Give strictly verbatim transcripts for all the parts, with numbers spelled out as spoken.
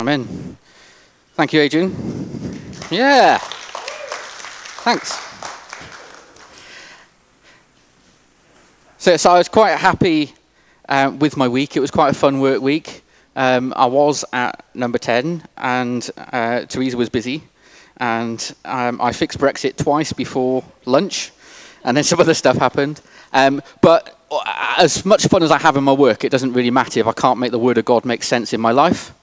Amen. Thank you, Adrian. Yeah. Thanks. So, so I was quite happy uh, with my week. It was quite a fun work week. Um, I was at number ten, and uh, Teresa was busy, and um, I fixed Brexit twice before lunch, and then some other stuff happened. Um, but as much fun as I have in my work, it doesn't really matter if I can't make the Word of God make sense in my life.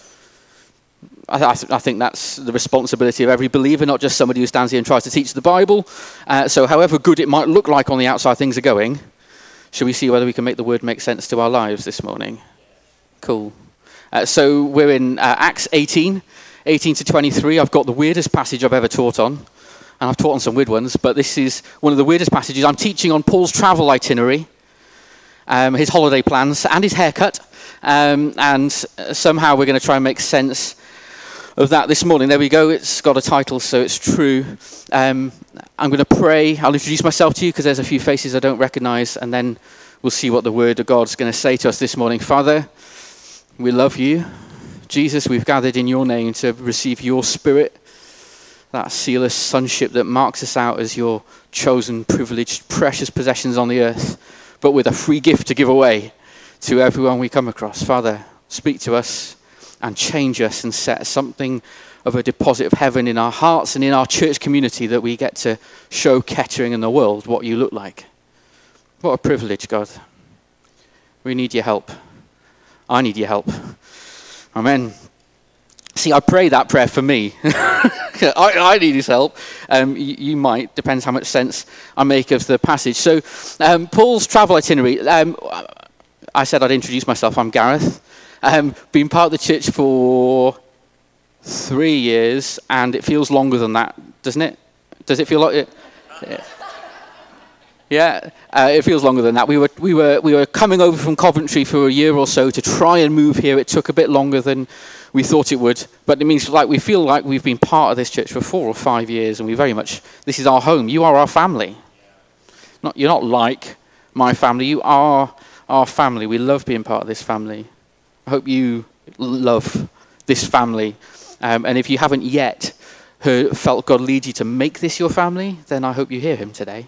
I, th- I think that's the responsibility of every believer, not just somebody who stands here and tries to teach the Bible. Uh, so however good it might look like on the outside things are going, shall we see whether we can make the Word make sense to our lives this morning? Cool. Uh, so we're in uh, Acts eighteen, eighteen to twenty-three. I've got the weirdest passage I've ever taught on. And I've taught on some weird ones, but this is one of the weirdest passages. I'm teaching on Paul's travel itinerary, um, his holiday plans, and his haircut. Um, and somehow we're going to try and make sense of that this morning. There we go. It's got a title, so it's true. Um, I'm going to pray. I'll introduce myself to you because there's a few faces I don't recognize, and then we'll see what the Word of God's going to say to us this morning. Father, we love you. Jesus, we've gathered in your name to receive your Spirit, that seal of sonship that marks us out as your chosen, privileged, precious possessions on the earth, but with a free gift to give away to everyone we come across. Father, speak to us and change us and set something of a deposit of heaven in our hearts and in our church community that we get to show Kettering and the world what you look like. What a privilege, God. We need your help. I need your help. Amen. See, I pray that prayer for me. I, I need his help. Um, you, you might, depends how much sense I make of the passage. So, um, Paul's travel itinerary. Um, I said I'd introduce myself. I'm Gareth. Um, been part of the church for three years, and it feels longer than that, doesn't it? Does it feel like it? Yeah. Yeah, uh, it feels longer than that. We were we were we were coming over from Coventry for a year or so to try and move here. It took a bit longer than we thought it would, but it means like we feel like we've been part of this church for four or five years, and we very much, this is our home. You are our family. Not you're not like my family. You are our family. We love being part of this family. I hope you love this family, um, and if you haven't yet heard, felt God lead you to make this your family, then I hope you hear Him today.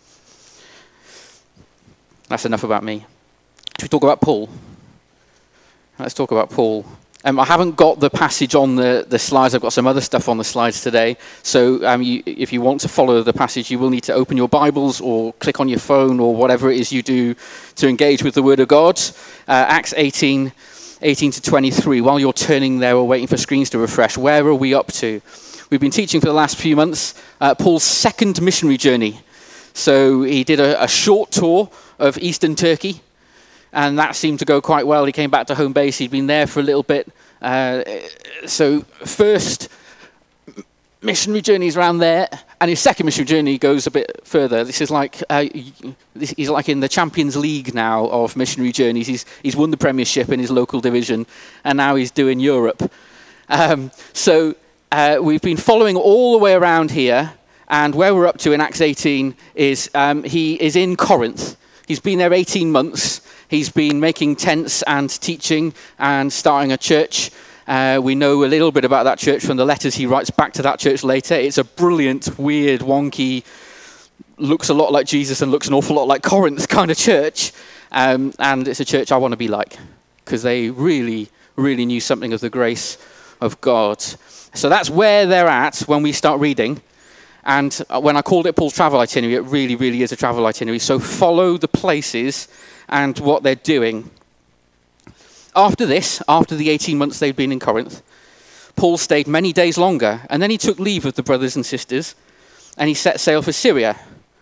That's enough about me. Should we talk about Paul? Let's talk about Paul. Um, I haven't got the passage on the, the slides. I've got some other stuff on the slides today. So um, you, if you want to follow the passage, you will need to open your Bibles or click on your phone or whatever it is you do to engage with the Word of God. Uh, Acts eighteen, eighteen to twenty-three. While you're turning there or waiting for screens to refresh, where are we up to? We've been teaching for the last few months uh, Paul's second missionary journey. So he did a, a short tour of eastern Turkey, and that seemed to go quite well. He came back to home base. He'd been there for a little bit. Uh, so first missionary journey is around there, and his second missionary journey goes a bit further. This is like uh, this, he's like in the Champions League now of missionary journeys. He's he's won the Premiership in his local division, and now he's doing Europe. Um, so uh, we've been following all the way around here, and where we're up to in Acts eighteen is um, he is in Corinth. He's been there eighteen months. He's been making tents and teaching and starting a church. Uh, we know a little bit about that church from the letters he writes back to that church later. It's a brilliant, weird, wonky, looks a lot like Jesus and looks an awful lot like Corinth kind of church. Um, and it's a church I want to be like, because they really, really knew something of the grace of God. So that's where they're at when we start reading. And when I called it Paul's travel itinerary, it really, really is a travel itinerary. So follow the places and what they're doing. After this, after the eighteen months they'd been in Corinth, Paul stayed many days longer, and then he took leave of the brothers and sisters, and he set sail for Syria.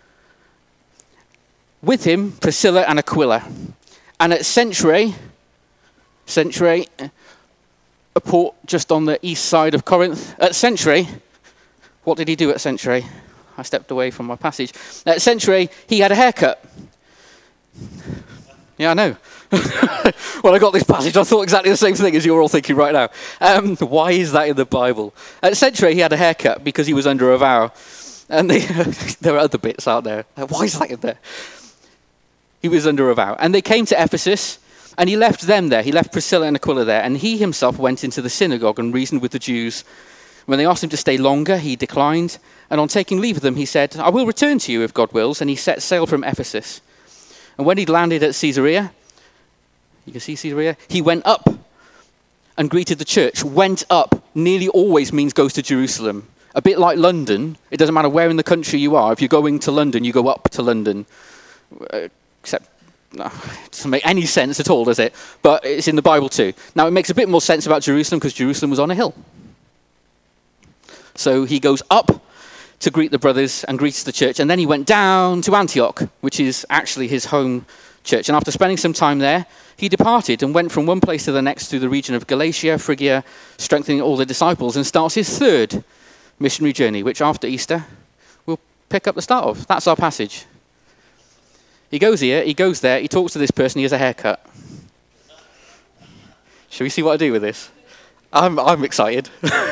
With him, Priscilla and Aquila. And at Cenchreae, Cenchreae, a port just on the east side of Corinth, at Cenchreae, what did he do at Cenchreae? I stepped away from my passage. At Cenchreae, he had a haircut. Yeah, I know. When I got this passage, I thought exactly the same thing as you're all thinking right now. Um, why is that in the Bible? At Cenchreae, he had a haircut because he was under a vow. And they, there are other bits out there. Why is that in there? He was under a vow. And they came to Ephesus, And he left them there. He left Priscilla and Aquila there. And he himself went into the synagogue and reasoned with the Jews. When they asked him to stay longer, he declined. And on taking leave of them, he said, I will return to you if God wills. And he set sail from Ephesus. And when he'd landed at Caesarea, you can see Caesarea, he went up and greeted the church. Went up nearly always means goes to Jerusalem. A bit like London. It doesn't matter where in the country you are. If you're going to London, you go up to London. Uh, except... No, it doesn't make any sense at all, does it? But it's in the Bible too. Now, it makes a bit more sense about Jerusalem because Jerusalem was on a hill. So he goes up to greet the brothers and greets the church, and then he went down to Antioch, which is actually his home church. And after spending some time there, he departed and went from one place to the next through the region of Galatia, Phrygia, strengthening all the disciples, and starts his third missionary journey, which after Easter, we'll pick up the start of. That's our passage. He goes here, he goes there, he talks to this person, he has a haircut. Shall we see what I do with this? I'm, I'm excited.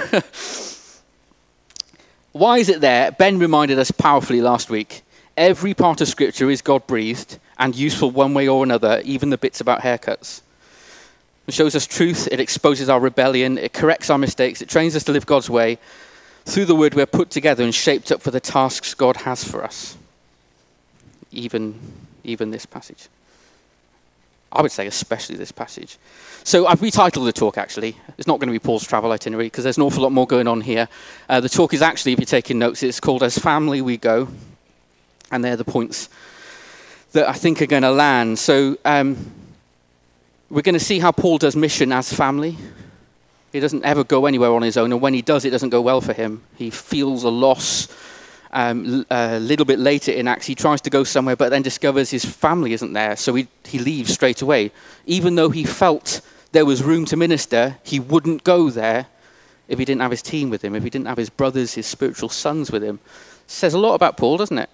Why is it there? Ben reminded us powerfully last week. Every part of Scripture is God-breathed and useful one way or another, even the bits about haircuts. It shows us truth, it exposes our rebellion, it corrects our mistakes, it trains us to live God's way. Through the word, we're put together and shaped up for the tasks God has for us. Even, even this passage. I would say especially this passage. So I've retitled the talk, actually. It's not going to be Paul's travel itinerary, because there's an awful lot more going on here. Uh, the talk is actually, if you're taking notes, it's called As Family We Go. And they're the points that I think are going to land. So um, we're going to see how Paul does mission as family. He doesn't ever go anywhere on his own, and when he does, it doesn't go well for him. He feels a loss. Um, a little bit later in Acts, he tries to go somewhere, but then discovers his family isn't there, so he, he leaves straight away. Even though he felt there was room to minister, he wouldn't go there if he didn't have his team with him, if he didn't have his brothers, his spiritual sons with him. Says a lot about Paul, doesn't it?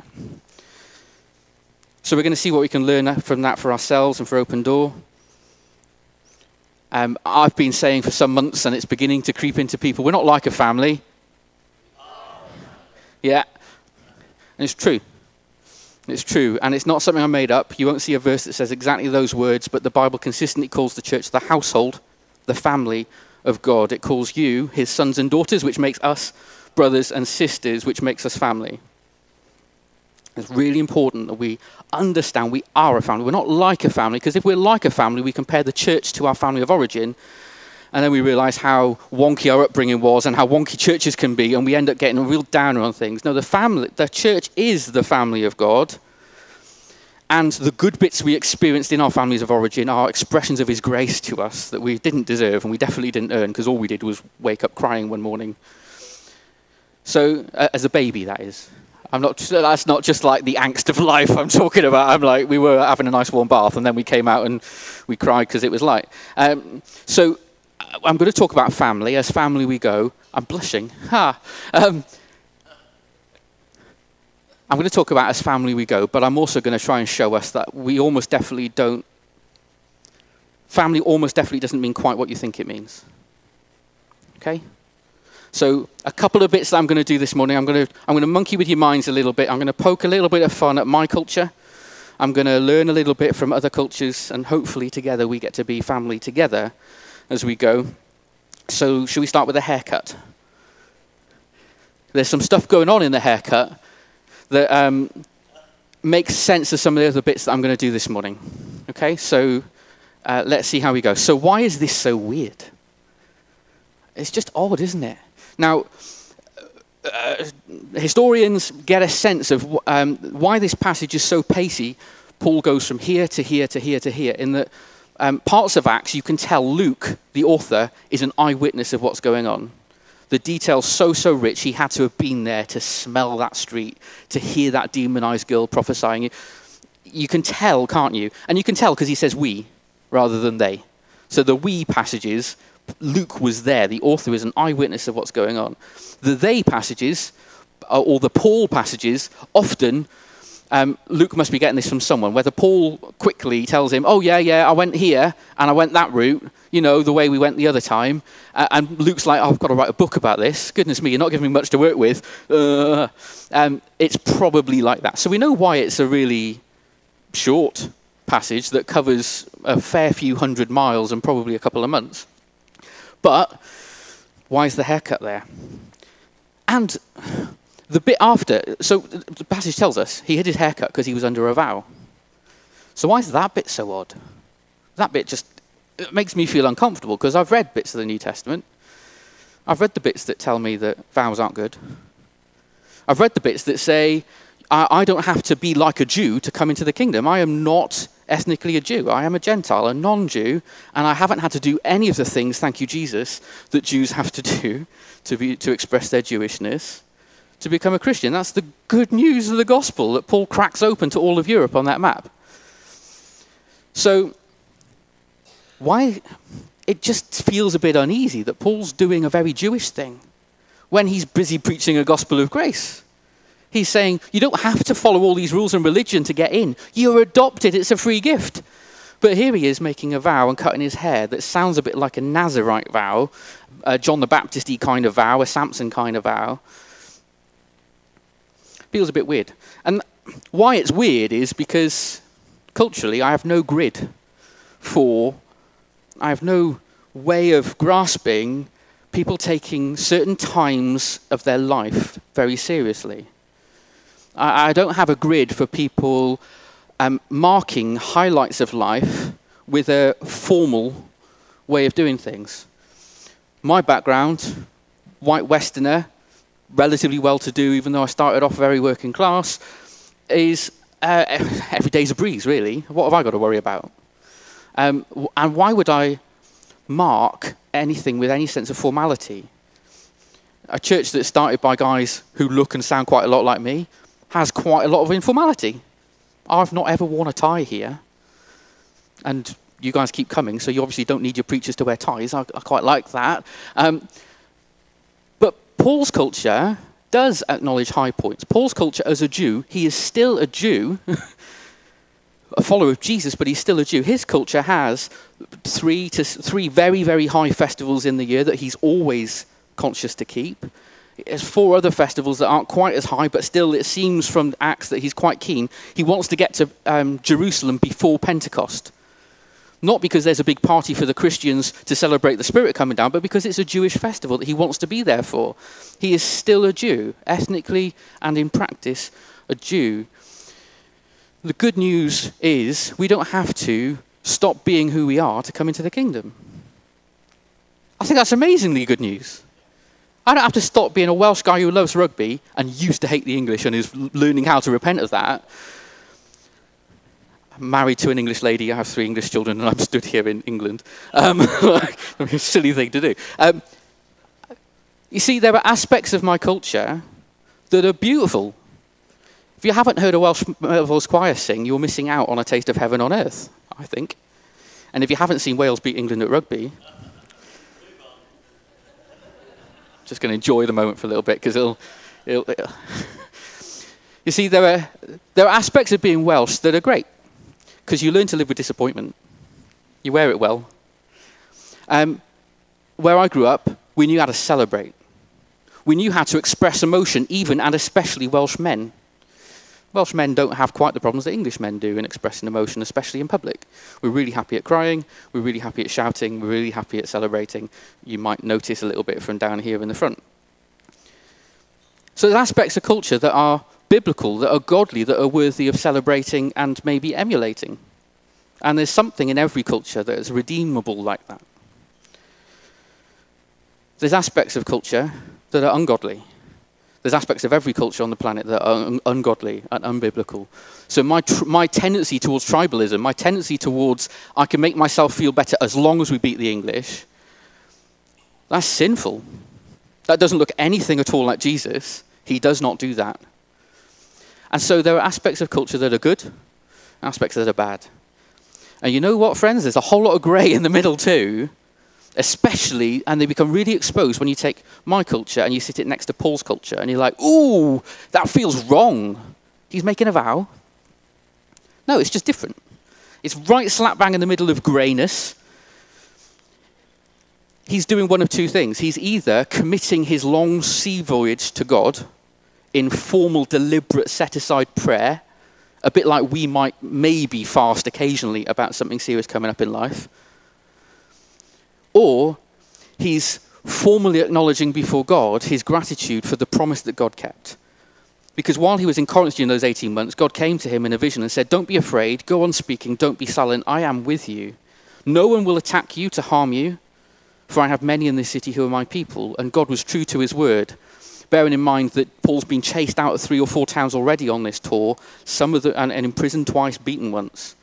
So we're going to see what we can learn from that for ourselves and for Open Door. Um, I've been saying for some months, and it's beginning to creep into people, we're not like a family. Yeah. And it's true. It's true. And it's not something I made up. You won't see a verse that says exactly those words, but the Bible consistently calls the church the household, the family of God. It calls you his sons and daughters, which makes us brothers and sisters, which makes us family. It's really important that we understand we are a family. We're not like a family, because if we're like a family, we compare the church to our family of origin, and then we realize how wonky our upbringing was and how wonky churches can be, and we end up getting a real downer on things. No, the family, the church is the family of God, and the good bits we experienced in our families of origin are expressions of his grace to us that we didn't deserve and we definitely didn't earn, because all we did was wake up crying one morning. So, uh, as a baby, that is. I'm not. That's not just like the angst of life I'm talking about. I'm like, we were having a nice warm bath, and then we came out and we cried because it was light. Um, so, I'm going to talk about family. As family we go. I'm blushing. Ha. Um, I'm going to talk about as family we go, but I'm also going to try and show us that we almost definitely don't. Family almost definitely doesn't mean quite what you think it means. Okay? So a couple of bits that I'm going to do this morning. I'm going to I'm going to monkey with your minds a little bit. I'm going to poke a little bit of fun at my culture. I'm going to learn a little bit from other cultures, and hopefully together we get to be family together as we go. So should we start with a haircut? There's some stuff going on in the haircut that um, makes sense of some of the other bits that I'm going to do this morning. Okay, so uh, let's see how we go. So why is this so weird? It's just odd, isn't it? Now, uh, historians get a sense of um, why this passage is so pacey. Paul goes from here to here to here to here. In that um, parts of Acts, you can tell Luke, the author, is an eyewitness of what's going on. The detail's so, so rich, he had to have been there to smell that street, to hear that demonized girl prophesying. You can tell, can't you? And you can tell because he says we rather than they. So the we passages, Luke was there. The author is an eyewitness of what's going on. The they passages, or the Paul passages, often um, Luke must be getting this from someone. Whether Paul quickly tells him, oh, yeah, yeah, I went here and I went that route, you know, the way we went the other time. Uh, and Luke's like, oh, I've got to write a book about this. Goodness me, you're not giving me much to work with. Uh, um, it's probably like that. So we know why it's a really short passage that covers a fair few hundred miles and probably a couple of months. But why is the haircut there? And the bit after, so the passage tells us he had his haircut because he was under a vow. So why is that bit so odd? That bit just it makes me feel uncomfortable because I've read bits of the New Testament. I've read the bits that tell me that vows aren't good. I've read the bits that say I, I don't have to be like a Jew to come into the kingdom. I am not ethnically a Jew. I am a Gentile, a non-Jew, and I haven't had to do any of the things, thank you Jesus, that Jews have to do to be to express their Jewishness, to become a Christian. That's the good news of the gospel that Paul cracks open to all of Europe on that map. So why it just feels a bit uneasy that Paul's doing a very Jewish thing when he's busy preaching a gospel of grace. He's saying, you don't have to follow all these rules and religion to get in. You're adopted. It's a free gift. But here he is making a vow and cutting his hair that sounds a bit like a Nazirite vow, a John the Baptist-y kind of vow, a Samson kind of vow. Feels a bit weird. And why it's weird is because culturally I have no grid for, I have no way of grasping people taking certain times of their life very seriously. I, I don't have a grid for people um, marking highlights of life with a formal way of doing things. My background, white Westerner, relatively well-to-do, even though I started off very working class, is uh, every day's a breeze, really. What have I got to worry about? Um, and why would I mark anything with any sense of formality? A church that's started by guys who look and sound quite a lot like me has quite a lot of informality. I've not ever worn a tie here. And you guys keep coming, so you obviously don't need your preachers to wear ties. I, I quite like that. Um, but Paul's culture does acknowledge high points. Paul's culture as a Jew, he is still a Jew, a follower of Jesus, but he's still a Jew. His culture has three to three very, very high festivals in the year that he's always conscious to keep. There's four other festivals that aren't quite as high, but still it seems from Acts that he's quite keen. He wants to get to um, Jerusalem before Pentecost. Not because there's a big party for the Christians to celebrate the Spirit coming down, but because it's a Jewish festival that he wants to be there for. He is still a Jew, ethnically and in practice a Jew. The good news is we don't have to stop being who we are to come into the kingdom. I think that's amazingly good news. I don't have to stop being a Welsh guy who loves rugby and used to hate the English and is learning how to repent of that. I'm married to an English lady, I have three English children, and I'm stood here in England. Um, a silly thing to do. Um, you see, there are aspects of my culture that are beautiful. If you haven't heard a Welsh, Welsh choir sing, you're missing out on a taste of heaven on earth, I think. And if you haven't seen Wales beat England at rugby, just going to enjoy the moment for a little bit because it'll, it'll, it'll. You see, there are there are aspects of being Welsh that are great because you learn to live with disappointment. You wear it well. Um, where I grew up, we knew how to celebrate. We knew how to express emotion, even and especially Welsh men. Welsh men don't have quite the problems that English men do in expressing emotion, especially in public. We're really happy at crying, we're really happy at shouting, we're really happy at celebrating. You might notice a little bit from down here in the front. So there's aspects of culture that are biblical, that are godly, that are worthy of celebrating and maybe emulating. And there's something in every culture that is redeemable like that. There's aspects of culture that are ungodly. There's aspects of every culture on the planet that are un- ungodly and unbiblical. So my tr- my tendency towards tribalism, my tendency towards I can make myself feel better as long as we beat the English, that's sinful. That doesn't look anything at all like Jesus. He does not do that. And so there are aspects of culture that are good, aspects that are bad. And you know what, friends? There's a whole lot of grey in the middle too. Especially, and they become really exposed when you take my culture and you sit it next to Paul's culture and you're like, ooh, that feels wrong. He's making a vow. No, it's just different. It's right slap bang in the middle of greyness. He's doing one of two things. He's either committing his long sea voyage to God in formal, deliberate, set-aside prayer a bit like we might maybe fast occasionally about something serious coming up in life. Or he's formally acknowledging before God his gratitude for the promise that God kept. Because while he was in Corinth during those eighteen months, God came to him in a vision and said, don't be afraid, go on speaking, don't be silent, I am with you. No one will attack you to harm you, for I have many in this city who are my people. And God was true to his word, bearing in mind that Paul's been chased out of three or four towns already on this tour, some of the, and, and imprisoned twice, beaten once.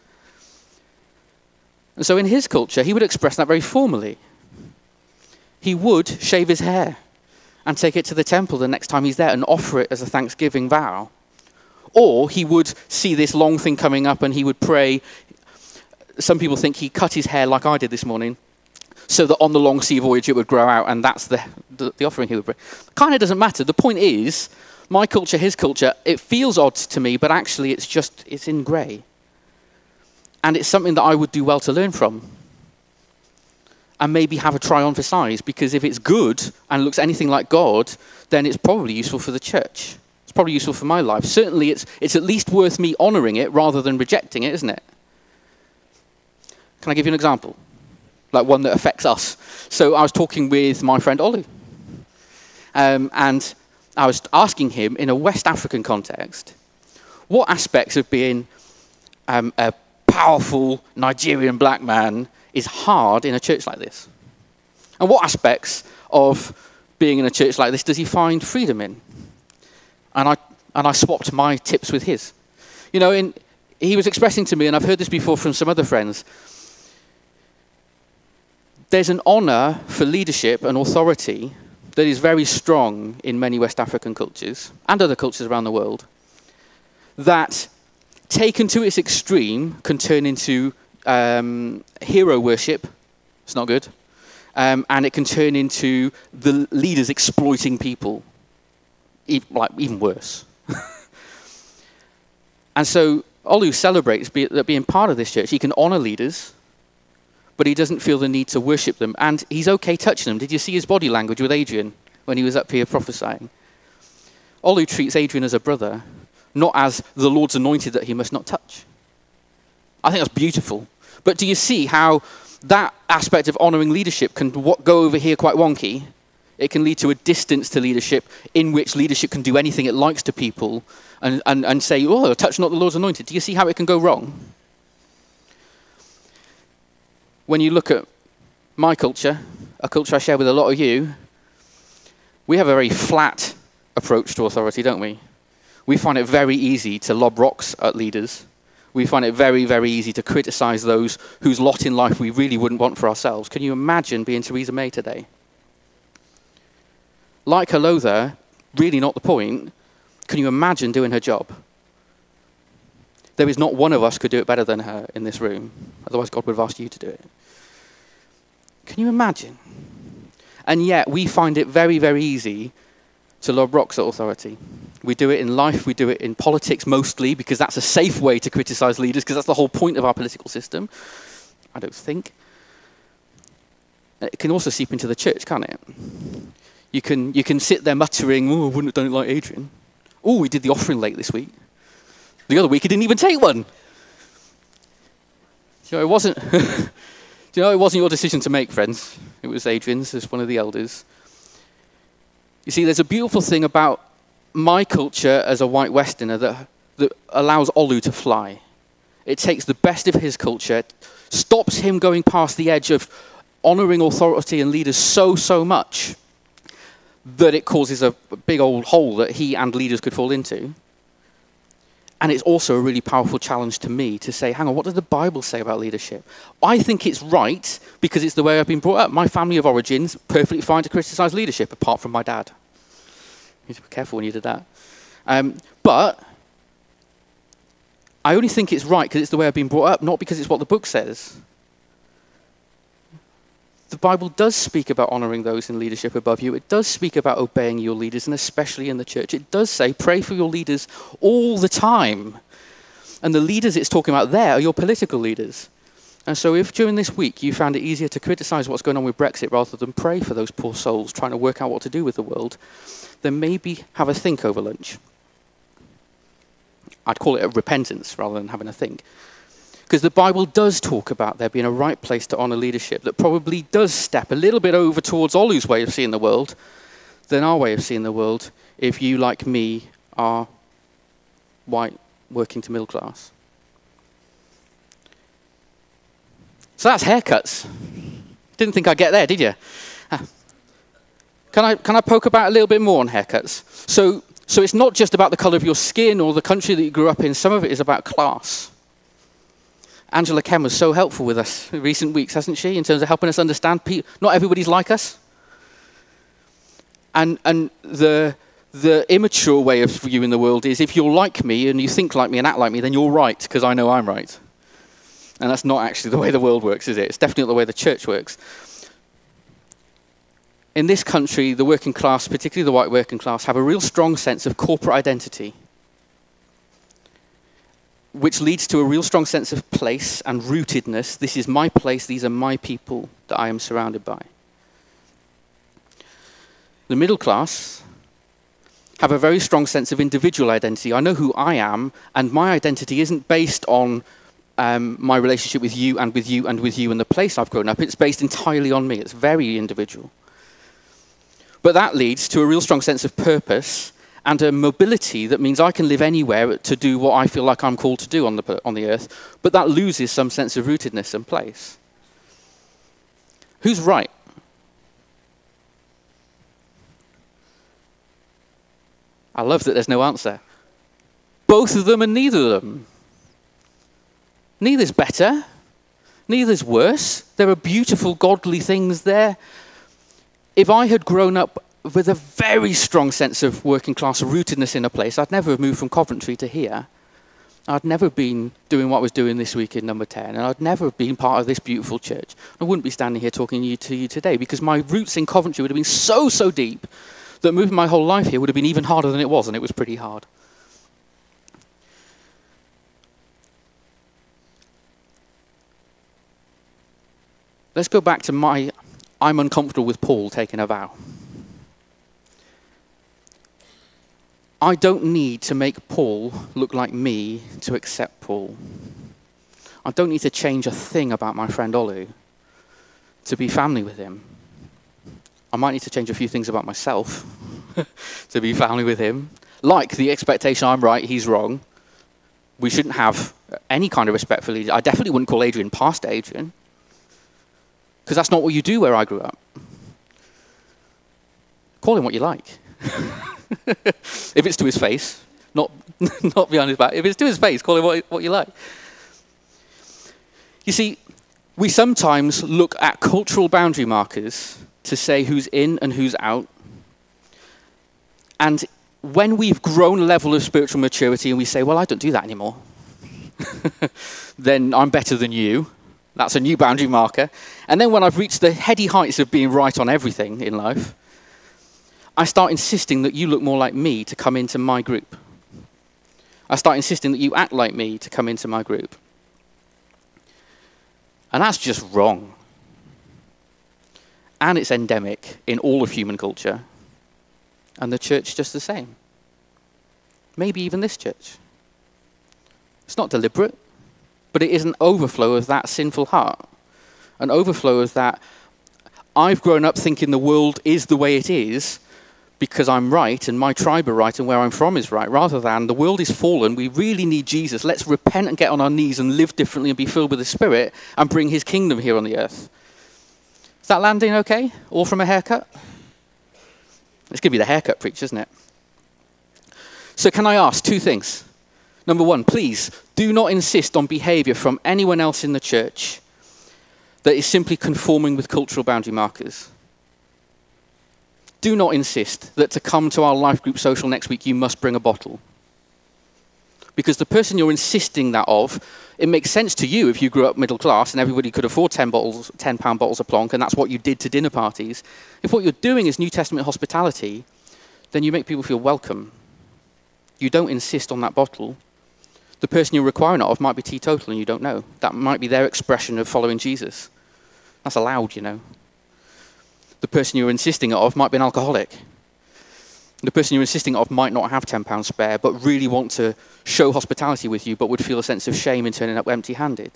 And so in his culture, he would express that very formally. He would shave his hair and take it to the temple the next time he's there and offer it as a thanksgiving vow. Or he would see this long thing coming up and he would pray. Some people think he cut his hair like I did this morning, so that on the long sea voyage it would grow out, and that's the, the, the offering he would bring. Kind of doesn't matter. The point is, my culture, his culture, it feels odd to me, but actually it's just, it's in grey. And it's something that I would do well to learn from. And maybe have a try on for size, because if it's good and looks anything like God, then it's probably useful for the church. It's probably useful for my life. Certainly it's it's at least worth me honouring it rather than rejecting it, isn't it? Can I give you an example? Like one that affects us. So I was talking with my friend Olu. Um, and I was asking him, in a West African context, what aspects of being um, a powerful Nigerian black man is hard in a church like this? And what aspects of being in a church like this does he find freedom in? And I and I swapped my tips with his. You know, in, he was expressing to me, and I've heard this before from some other friends, there's an honour for leadership and authority that is very strong in many West African cultures, and other cultures around the world, that, taken to its extreme, can turn into Um, hero worship. It's not good. Um, and it can turn into the leaders exploiting people. E- like, even worse. And so Olu celebrates be, that being part of this church, he can honour leaders, but he doesn't feel the need to worship them. And he's okay touching them. Did you see his body language with Adrian when he was up here prophesying? Olu treats Adrian as a brother, not as the Lord's anointed that he must not touch. I think that's beautiful. But do you see how that aspect of honouring leadership can go over here quite wonky? It can lead to a distance to leadership in which leadership can do anything it likes to people and, and, and say, oh, touch not the Lord's anointed. Do you see how it can go wrong? When you look at my culture, a culture I share with a lot of you, we have a very flat approach to authority, don't we? We find it very easy to lob rocks at leaders. We find it very, very easy to criticize those whose lot in life we really wouldn't want for ourselves. Can you imagine being Theresa May today? Like her low there, really not the point. Can you imagine doing her job? There is not one of us could do it better than her in this room. Otherwise, God would have asked you to do it. Can you imagine? And yet, we find it very, very easy to lob rocks at authority. We do it in life, we do it in politics mostly, because that's a safe way to criticize leaders, because that's the whole point of our political system, I don't think. It can also seep into the church, can't it? You can you can sit there muttering, oh, I wouldn't have done it like Adrian. Oh, we did the offering late this week. The other week he didn't even take one. You know, it wasn't you know, it wasn't your decision to make, friends. It was Adrian's as one of the elders. You see, there's a beautiful thing about my culture as a white Westerner that, that allows Olu to fly. It takes the best of his culture, stops him going past the edge of honouring authority and leaders so, so much that it causes a big old hole that he and leaders could fall into. And it's also a really powerful challenge to me to say, hang on, what does the Bible say about leadership? I think it's right because it's the way I've been brought up. My family of origins, perfectly fine to criticize leadership, apart from my dad. You need to be careful when you do that. Um, but I only think it's right because it's the way I've been brought up, not because it's what the book says. The Bible does speak about honoring those in leadership above you. It does speak about obeying your leaders, and especially in the church. It does say, pray for your leaders all the time. And the leaders it's talking about there are your political leaders. And so if during this week you found it easier to criticize what's going on with Brexit rather than pray for those poor souls trying to work out what to do with the world, then maybe have a think over lunch. I'd call it a repentance rather than having a think. Because the Bible does talk about there being a right place to honour leadership that probably does step a little bit over towards Olu's way of seeing the world than our way of seeing the world if you, like me, are white, working to middle class. So that's haircuts. Didn't think I'd get there, did you? Can I can I poke about a little bit more on haircuts? So so it's not just about the colour of your skin or the country that you grew up in. Some of it is about class. Angela Ken was so helpful with us in recent weeks, hasn't she, in terms of helping us understand people. Not everybody's like us. And and the the immature way of viewing the world is if you're like me and you think like me and act like me, then you're right, because I know I'm right. And that's not actually the way the world works, is it? It's definitely not the way the church works. In this country, the working class, particularly the white working class, have a real strong sense of corporate identity, which leads to a real strong sense of place and rootedness. This is my place, these are my people that I am surrounded by. The middle class have a very strong sense of individual identity. I know who I am, and my identity isn't based on um, my relationship with you and with you and with you and the place I've grown up. It's based entirely on me. It's very individual. But that leads to a real strong sense of purpose and a mobility that means I can live anywhere to do what I feel like I'm called to do on the on the earth, but that loses some sense of rootedness and place. Who's right? I love that there's no answer. Both of them and neither of them. Neither's better. Neither's worse. There are beautiful, godly things there. If I had grown up with a very strong sense of working class rootedness in a place, I'd never have moved from Coventry to here. I'd never been doing what I was doing this week in number ten, and I'd never have been part of this beautiful church. I wouldn't be standing here talking to you, to you today, because my roots in Coventry would have been so, so deep that moving my whole life here would have been even harder than it was, and it was pretty hard. Let's go back to my I'm uncomfortable with Paul taking a vow. I don't need to make Paul look like me to accept Paul. I don't need to change a thing about my friend Olu to be family with him. I might need to change a few things about myself to be family with him. Like the expectation I'm right, he's wrong. We shouldn't have any kind of respect for leaders. I definitely wouldn't call Adrian Pastor Adrian, because that's not what you do where I grew up. Call him what you like. If it's to his face, not not behind his back. If it's to his face, call him what, what you like. You see, we sometimes look at cultural boundary markers to say who's in and who's out. And when we've grown a level of spiritual maturity and we say, well, I don't do that anymore, then I'm better than you. That's a new boundary marker. And then when I've reached the heady heights of being right on everything in life, I start insisting that you look more like me to come into my group. I start insisting that you act like me to come into my group. And that's just wrong. And it's endemic in all of human culture. And the church just the same. Maybe even this church. It's not deliberate, but it is an overflow of that sinful heart. An overflow of that, I've grown up thinking the world is the way it is because I'm right and my tribe are right and where I'm from is right, rather than the world is fallen, we really need Jesus. Let's repent and get on our knees and live differently and be filled with the Spirit and bring his kingdom here on the earth. Is that landing okay? All from a haircut? It's going to be the haircut preach, isn't it? So can I ask two things? Number one, please do not insist on behavior from anyone else in the church that is simply conforming with cultural boundary markers. Do not insist that to come to our life group social next week, you must bring a bottle. Because the person you're insisting that of, it makes sense to you if you grew up middle class and everybody could afford ten bottles, ten pound bottles of Plonk, and that's what you did to dinner parties. If what you're doing is New Testament hospitality, then you make people feel welcome. You don't insist on that bottle. The person you're requiring it of might be teetotal and you don't know. That might be their expression of following Jesus. That's allowed, you know. The person you're insisting it of might be an alcoholic. The person you're insisting of might not have ten pounds spare, but really want to show hospitality with you, but would feel a sense of shame in turning up empty-handed.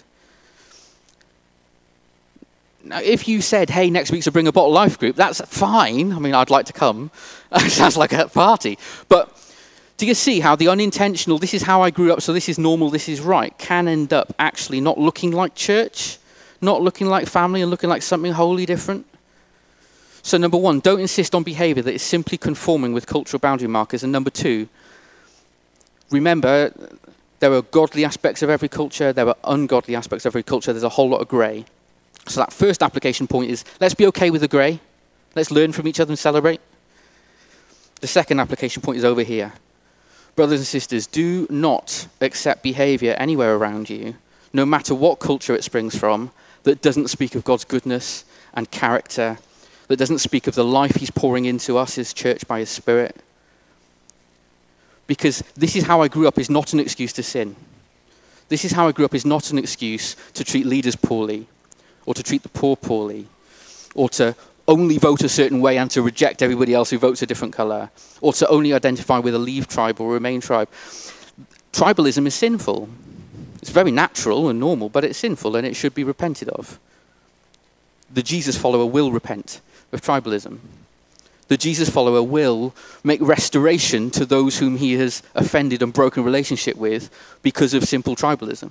Now, if you said, hey, next week's a Bring a Bottle Life group, that's fine. I mean, I'd like to come. It sounds like a party. But do you see how the unintentional, this is how I grew up, so this is normal, this is right, can end up actually not looking like church, not looking like family, and looking like something wholly different? So number one, don't insist on behavior that is simply conforming with cultural boundary markers. And number two, remember, there are godly aspects of every culture, there are ungodly aspects of every culture, there's a whole lot of grey. So that first application point is, let's be okay with the grey. Let's learn from each other and celebrate. The second application point is over here. Brothers and sisters, do not accept behavior anywhere around you, no matter what culture it springs from, that doesn't speak of God's goodness and character, that doesn't speak of the life he's pouring into us as church by his Spirit. Because this is how I grew up is not an excuse to sin. This is how I grew up is not an excuse to treat leaders poorly, or to treat the poor poorly, or to only vote a certain way and to reject everybody else who votes a different colour, or to only identify with a Leave tribe or Remain tribe. Tribalism is sinful. It's very natural and normal, but it's sinful and it should be repented of. The Jesus follower will repent of tribalism. The Jesus follower will make restoration to those whom he has offended and broken relationship with because of simple tribalism.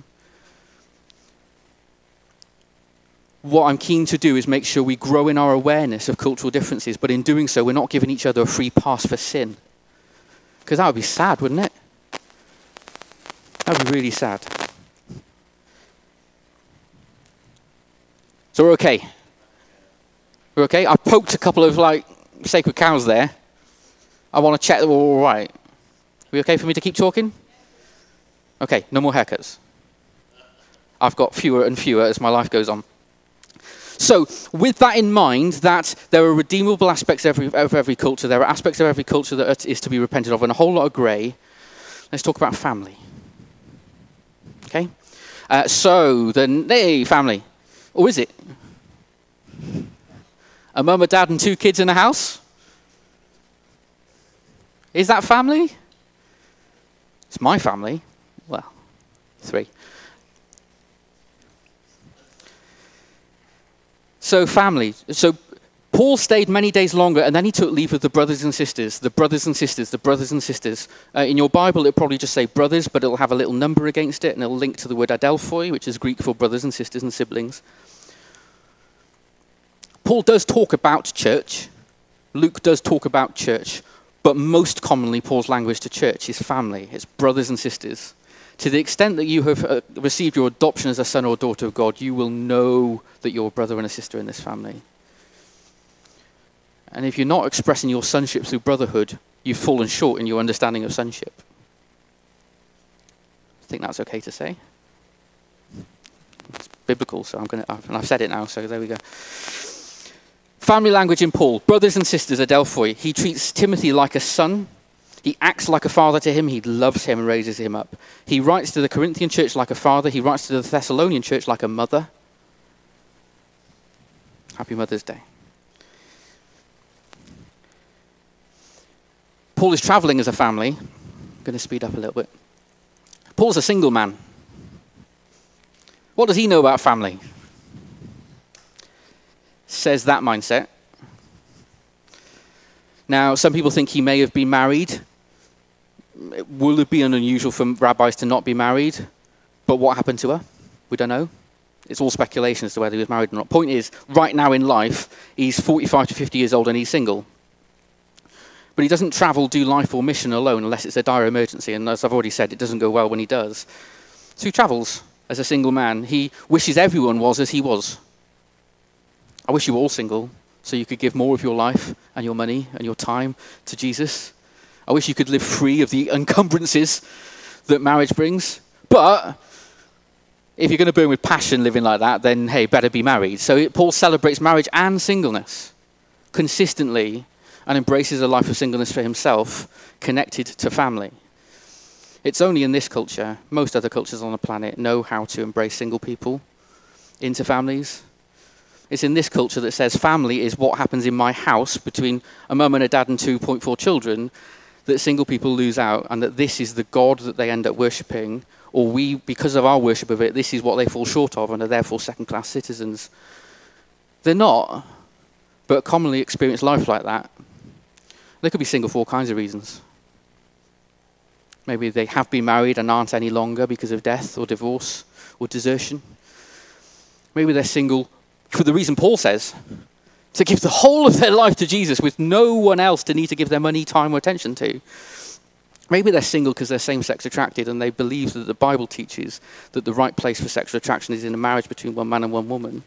What I'm keen to do is make sure we grow in our awareness of cultural differences, but in doing so, we're not giving each other a free pass for sin. Because that would be sad, wouldn't it? That would be really sad. So we're okay. We're okay. I poked a couple of like sacred cows there. I want to check that we're all right. Are we okay for me to keep talking? Okay, no more haircuts. I've got fewer and fewer as my life goes on. So, with that in mind, that there are redeemable aspects of every, of every culture, there are aspects of every culture that is to be repented of, and a whole lot of grey, let's talk about family. Okay? Uh, so, then, hey, family. Or is it? A mum, a dad, and two kids in a house? Is that family? It's my family. Well, three. So family. So Paul stayed many days longer, and then he took leave of the brothers and sisters, the brothers and sisters, the brothers and sisters. Uh, in your Bible, it'll probably just say brothers, but it'll have a little number against it, and it'll link to the word adelphoi, which is Greek for brothers and sisters and siblings. Paul does talk about church. Luke does talk about church, but most commonly Paul's language to church is family. It's brothers and sisters. To the extent that you have uh, received your adoption as a son or daughter of God, you will know that you're a brother and a sister in this family. And if you're not expressing your sonship through brotherhood, you've fallen short in your understanding of sonship. I think that's okay to say. It's biblical, so I'm going to, and I've said it now, so there we go. Family language in Paul. Brothers and sisters, adelphoi. He treats Timothy like a son. He acts like a father to him. He loves him and raises him up. He writes to the Corinthian church like a father. He writes to the Thessalonian church like a mother. Happy Mother's Day. Paul is traveling as a family. I'm going to speed up a little bit. Paul's a single man. What does he know about family? Says that mindset. Now, some people think he may have been married. Will it be unusual for rabbis to not be married? But what happened to her? We don't know. It's all speculation as to whether he was married or not. Point is, right now in life, he's forty-five to fifty years old and he's single. But he doesn't travel, do life or mission alone unless it's a dire emergency. And as I've already said, it doesn't go well when he does. So he travels as a single man. He wishes everyone was as he was. I wish you were all single, so you could give more of your life and your money and your time to Jesus. I wish you could live free of the encumbrances that marriage brings. But if you're going to burn with passion living like that, then, hey, better be married. So it, Paul celebrates marriage and singleness consistently and embraces a life of singleness for himself, connected to family. It's only in this culture, most other cultures on the planet know how to embrace single people into families. It's in this culture that says family is what happens in my house between a mum and a dad and two point four children, that single people lose out, and that this is the God that they end up worshipping, or we, because of our worship of it, this is what they fall short of and are therefore second-class citizens. They're not, but commonly experience life like that. They could be single for all kinds of reasons. Maybe they have been married and aren't any longer because of death or divorce or desertion. Maybe they're single for the reason Paul says, to give the whole of their life to Jesus with no one else to need to give their money, time, or attention to. Maybe they're single because they're same-sex attracted and they believe that the Bible teaches that the right place for sexual attraction is in a marriage between one man and one woman.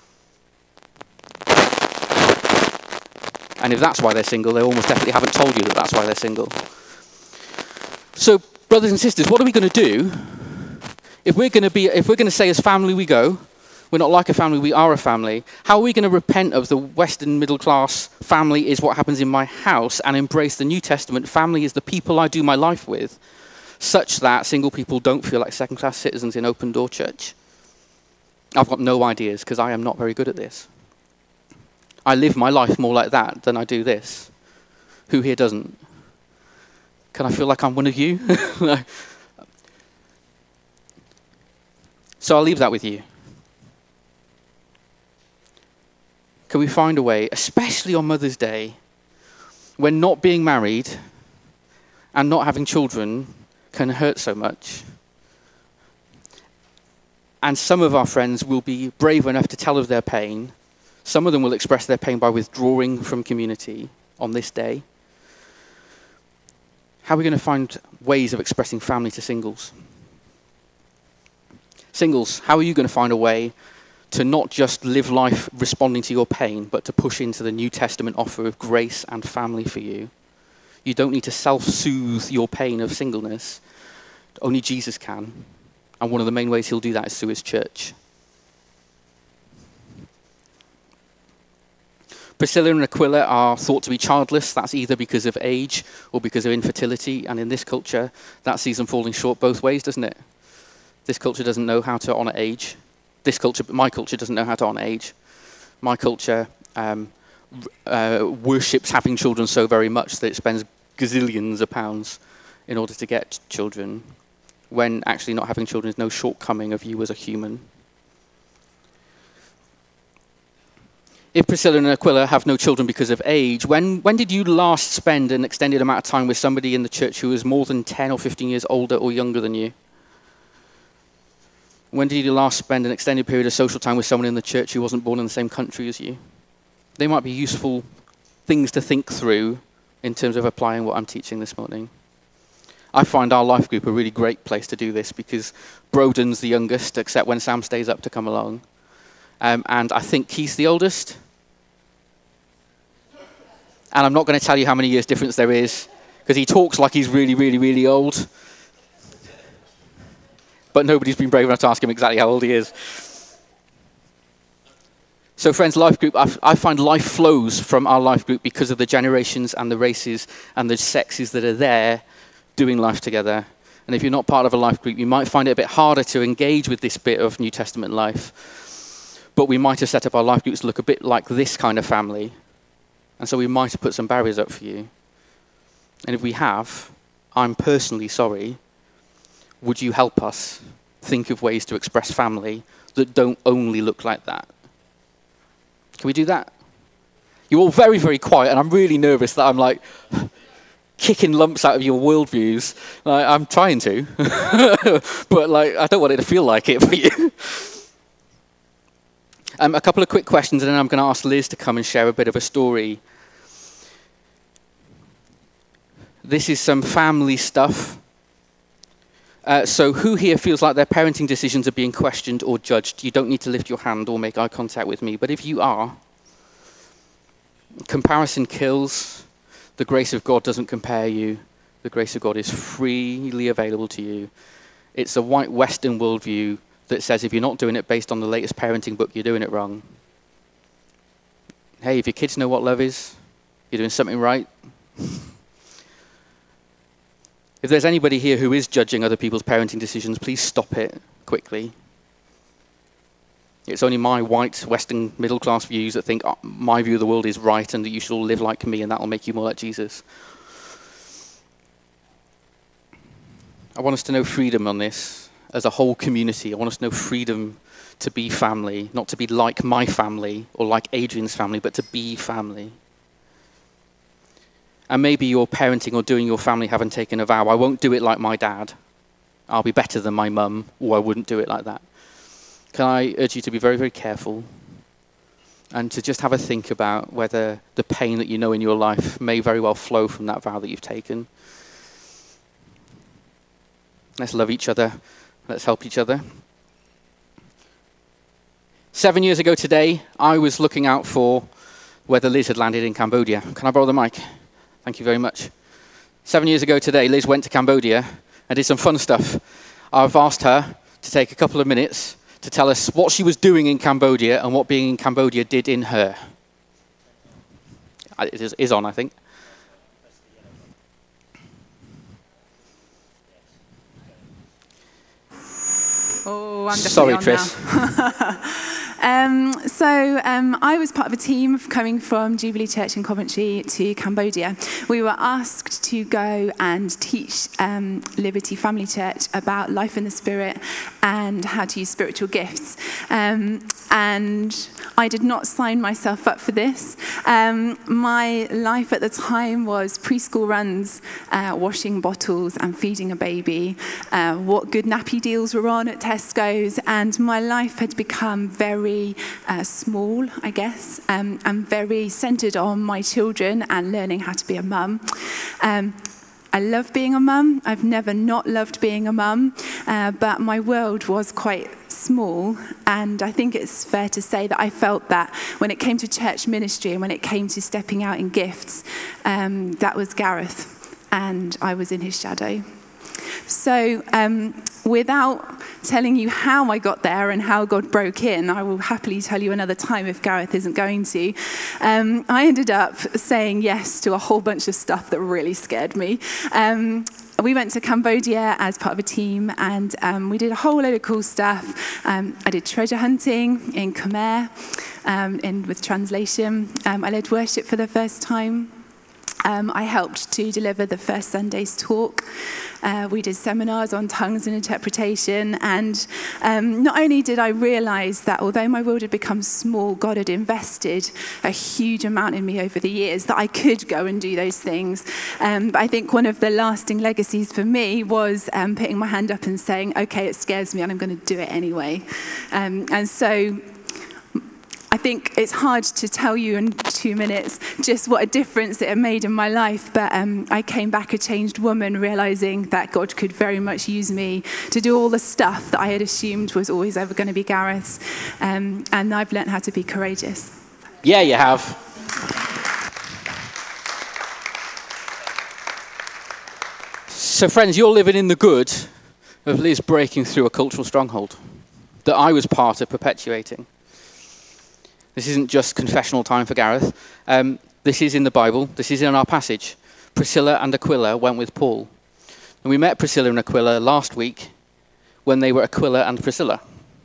And if that's why they're single, they almost definitely haven't told you that that's why they're single. So, brothers and sisters, what are we going to do if we're going to be, if we're going to say as family we go, we're not like a family, we are a family, how are we going to repent of the Western middle class, family is what happens in my house, and embrace the New Testament, family is the people I do my life with, such that single people don't feel like second-class citizens in Open Door Church? I've got no ideas, because I am not very good at this. I live my life more like that than I do this. Who here doesn't? Can I feel like I'm one of you? No. So I'll leave that with you. Can we find a way, especially on Mother's Day, when not being married and not having children can hurt so much? And some of our friends will be brave enough to tell of their pain. Some of them will express their pain by withdrawing from community on this day. How are we going to find ways of expressing family to singles? Singles, how are you going to find a way to not just live life responding to your pain, but to push into the New Testament offer of grace and family for you? You don't need to self-soothe your pain of singleness. Only Jesus can. And one of the main ways he'll do that is through his church. Priscilla and Aquila are thought to be childless. That's either because of age or because of infertility. And in this culture, that sees them falling short both ways, doesn't it? This culture doesn't know how to honor age. This culture, my culture, doesn't know how to honor age. My culture um, uh, worships having children so very much that it spends gazillions of pounds in order to get children, when actually not having children is no shortcoming of you as a human. If Priscilla and Aquila have no children because of age, when, when did you last spend an extended amount of time with somebody in the church who was more than ten or fifteen years older or younger than you? When did you last spend an extended period of social time with someone in the church who wasn't born in the same country as you? They might be useful things to think through in terms of applying what I'm teaching this morning. I find our life group a really great place to do this because Broden's the youngest, except when Sam stays up to come along. Um, and I think Keith's the oldest. And I'm not going to tell you how many years difference there is, because he talks like he's really, really, really old. But nobody's been brave enough to ask him exactly how old he is. So friends, life group, I, I find life flows from our life group because of the generations and the races and the sexes that are there doing life together. And if you're not part of a life group, you might find it a bit harder to engage with this bit of New Testament life. But we might have set up our life groups to look a bit like this kind of family. And so we might have put some barriers up for you. And if we have, I'm personally sorry. Would you help us think of ways to express family that don't only look like that? Can we do that? You're all very, very quiet, and I'm really nervous that I'm like kicking lumps out of your worldviews. Like, I'm trying to, but like I don't want it to feel like it for you. Um, a couple of quick questions, and then I'm going to ask Liz to come and share a bit of a story. This is some family stuff. Uh, so who here feels like their parenting decisions are being questioned or judged? You don't need to lift your hand or make eye contact with me, but if you are, comparison kills. The grace of God doesn't compare you. The grace of God is freely available to you. It's a white Western worldview that says if you're not doing it based on the latest parenting book, you're doing it wrong. Hey, if your kids know what love is, you're doing something right. If there's anybody here who is judging other people's parenting decisions, please stop it quickly. It's only my white, Western, middle-class views that think oh, my view of the world is right and that you should all live like me and that will make you more like Jesus. I want us to know freedom on this as a whole community. I want us to know freedom to be family, not to be like my family or like Adrian's family, but to be family. And maybe you're parenting or doing your family haven't taken a vow. I won't do it like my dad. I'll be better than my mum, or I wouldn't do it like that. Can I urge you to be very, very careful and to just have a think about whether the pain that you know in your life may very well flow from that vow that you've taken. Let's love each other. Let's help each other. Seven years ago today, I was looking out for whether Liz had landed in Cambodia. Can I borrow the mic? Thank you very much. Seven years ago today, Liz went to Cambodia and did some fun stuff. I've asked her to take a couple of minutes to tell us what she was doing in Cambodia and what being in Cambodia did in her. It is, is on, I think. Oh, I'm definitely Sorry, on Tris. now. Um, so um, I was part of a team coming from Jubilee Church in Coventry to Cambodia. We were asked to go and teach um, Liberty Family Church about life in the Spirit and how to use spiritual gifts. Um, and I did not sign myself up for this. Um, my life at the time was preschool runs, uh, washing bottles and feeding a baby, uh, what good nappy deals were on at Tesco's, and my life had become very uh, small, I guess, um, and very centred on my children and learning how to be a mum. Um, I love being a mum. I've never not loved being a mum, uh, but my world was quite small, and I think it's fair to say that I felt that when it came to church ministry and when it came to stepping out in gifts, um, that was Gareth, and I was in his shadow. So um, without telling you how I got there and how God broke in, I will happily tell you another time if Gareth isn't going to. Um, I ended up saying yes to a whole bunch of stuff that really scared me. Um, we went to Cambodia as part of a team, and um, we did a whole load of cool stuff. Um, I did treasure hunting in Khmer, um, in, with translation. Um, I led worship for the first time. Um, I helped to deliver the first Sunday's talk. Uh, we did seminars on tongues and interpretation. And um, not only did I realize that although my world had become small, God had invested a huge amount in me over the years, that I could go and do those things. Um, but I think one of the lasting legacies for me was um, putting my hand up and saying, okay, it scares me and I'm going to do it anyway. Um, and so I think it's hard to tell you in two minutes just what a difference it had made in my life, but um, I came back a changed woman, realizing that God could very much use me to do all the stuff that I had assumed was always ever going to be Gareth's, um, and I've learned how to be courageous. Yeah, you have. So friends, you're living in the good of Liz breaking through a cultural stronghold that I was part of perpetuating. This isn't just confessional time for Gareth. Um, this is in the Bible. This is in our passage. Priscilla and Aquila went with Paul. And we met Priscilla and Aquila last week when they were Aquila and Priscilla.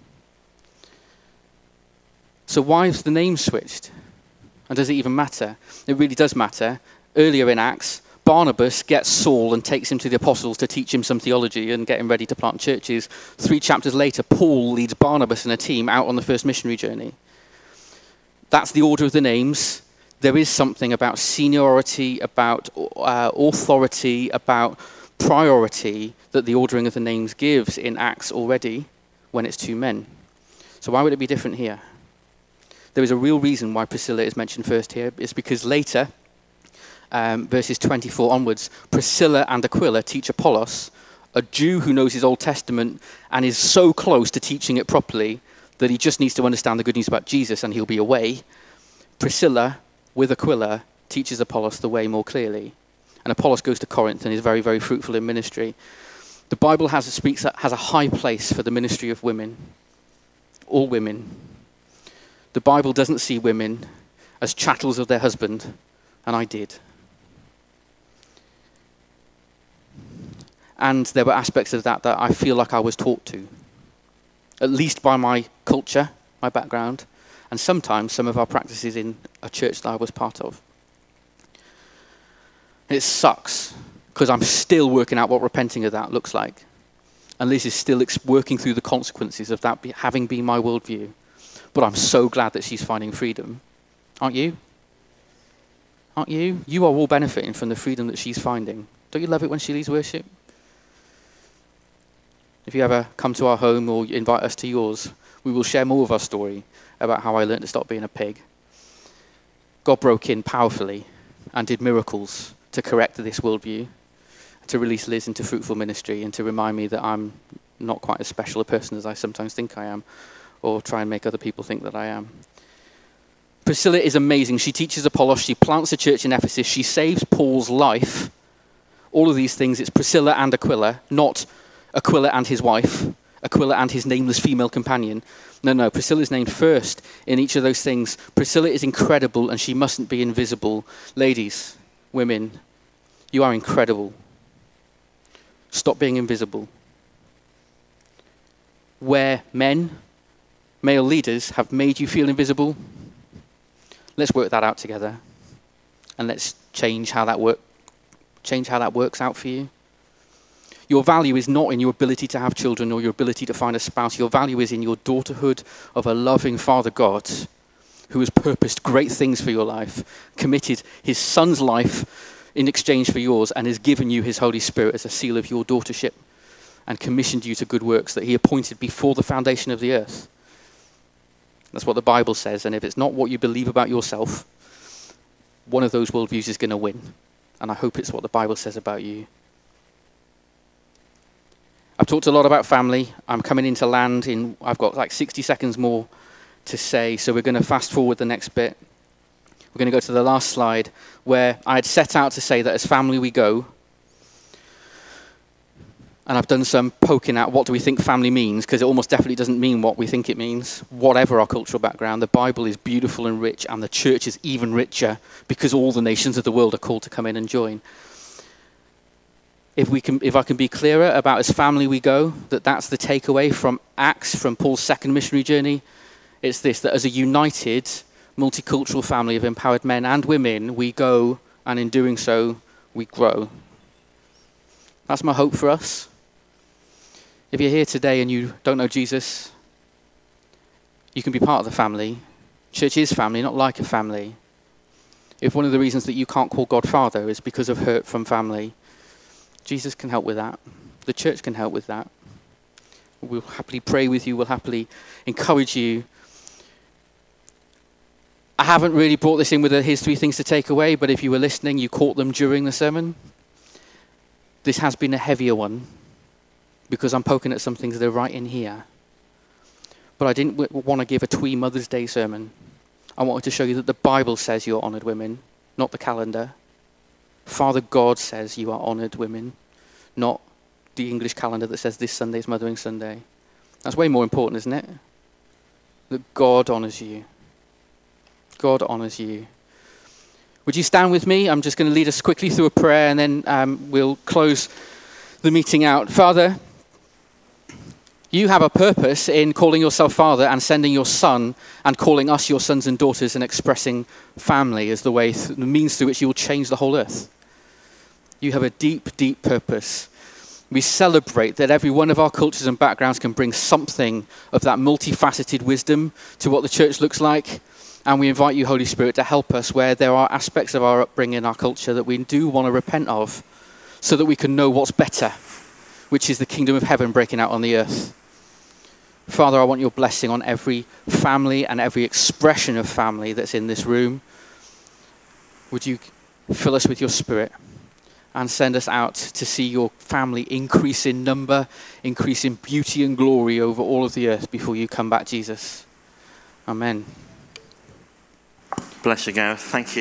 So why is the name switched? And does it even matter? It really does matter. Earlier in Acts, Barnabas gets Saul and takes him to the apostles to teach him some theology and get him ready to plant churches. Three chapters later, Paul leads Barnabas and a team out on the first missionary journey. That's the order of the names. There is something about seniority, about uh, authority, about priority that the ordering of the names gives in Acts already when it's two men. So why would it be different here? There is a real reason why Priscilla is mentioned first here. It's because later, um, verses twenty-four onwards, Priscilla and Aquila teach Apollos, a Jew who knows his Old Testament and is so close to teaching it properly that he just needs to understand the good news about Jesus and he'll be away. Priscilla, with Aquila, teaches Apollos the way more clearly. And Apollos goes to Corinth and is very, very fruitful in ministry. The Bible has, speaks, has a high place for the ministry of women, all women. The Bible doesn't see women as chattels of their husband, and I did. And there were aspects of that that I feel like I was taught to. At least by my culture, my background, and sometimes some of our practices in a church that I was part of. It sucks, because I'm still working out what repenting of that looks like. And Liz is still ex- working through the consequences of that be- having been my worldview. But I'm so glad that she's finding freedom. Aren't you? Aren't you? You are all benefiting from the freedom that she's finding. Don't you love it when she leads worship? If you ever come to our home or invite us to yours, we will share more of our story about how I learned to stop being a pig. God broke in powerfully and did miracles to correct this worldview, to release Liz into fruitful ministry, and to remind me that I'm not quite as special a person as I sometimes think I am, or try and make other people think that I am. Priscilla is amazing. She teaches Apollos. She plants a church in Ephesus. She saves Paul's life. All of these things, it's Priscilla and Aquila, not Aquila and his wife, Aquila and his nameless female companion. No, no, Priscilla's named first in each of those things. Priscilla is incredible, and she mustn't be invisible. Ladies, women, you are incredible. Stop being invisible. Where men, male leaders, have made you feel invisible, let's work that out together, and let's change how that work, change how that works out for you. Your value is not in your ability to have children or your ability to find a spouse. Your value is in your daughterhood of a loving Father God who has purposed great things for your life, committed his son's life in exchange for yours, and has given you his Holy Spirit as a seal of your daughtership and commissioned you to good works that he appointed before the foundation of the earth. That's what the Bible says, and if it's not what you believe about yourself, one of those worldviews is going to win. And I hope it's what the Bible says about you. I've talked a lot about family. I'm coming into land in, I've got like sixty seconds more to say, so we're going to fast forward the next bit. We're going to go to the last slide, where I had set out to say that as family we go, and I've done some poking at what do we think family means, because it almost definitely doesn't mean what we think it means, whatever our cultural background. The Bible is beautiful and rich, and the church is even richer, because all the nations of the world are called to come in and join. If we can, if I can be clearer about as family we go, that that's the takeaway from Acts, from Paul's second missionary journey, it's this, that as a united, multicultural family of empowered men and women, we go, and in doing so, we grow. That's my hope for us. If you're here today and you don't know Jesus, you can be part of the family. Church is family, not like a family. If one of the reasons that you can't call God Father is because of hurt from family, Jesus can help with that. The church can help with that. We'll happily pray with you. We'll happily encourage you. I haven't really brought this in with a here's three things to take away, but if you were listening, you caught them during the sermon. This has been a heavier one because I'm poking at some things that are right in here. But I didn't w- want to give a twee Mother's Day sermon. I wanted to show you that the Bible says you're honoured women, not the calendar. Father God says you are honoured women, not the English calendar that says this Sunday is Mothering Sunday. That's way more important, isn't it? That God honours you. God honours you. Would you stand with me? I'm just going to lead us quickly through a prayer, and then um, we'll close the meeting out. Father, you have a purpose in calling yourself Father and sending your Son and calling us your sons and daughters and expressing family as the way, th- the means through which you will change the whole earth. You have a deep, deep purpose. We celebrate that every one of our cultures and backgrounds can bring something of that multifaceted wisdom to what the church looks like. And we invite you, Holy Spirit, to help us where there are aspects of our upbringing, our culture that we do want to repent of so that we can know what's better, which is the kingdom of heaven breaking out on the earth. Father, I want your blessing on every family and every expression of family that's in this room. Would you fill us with your Spirit and send us out to see your family increase in number, increase in beauty and glory over all of the earth before you come back, Jesus. Amen. Bless you, Gareth. Thank you.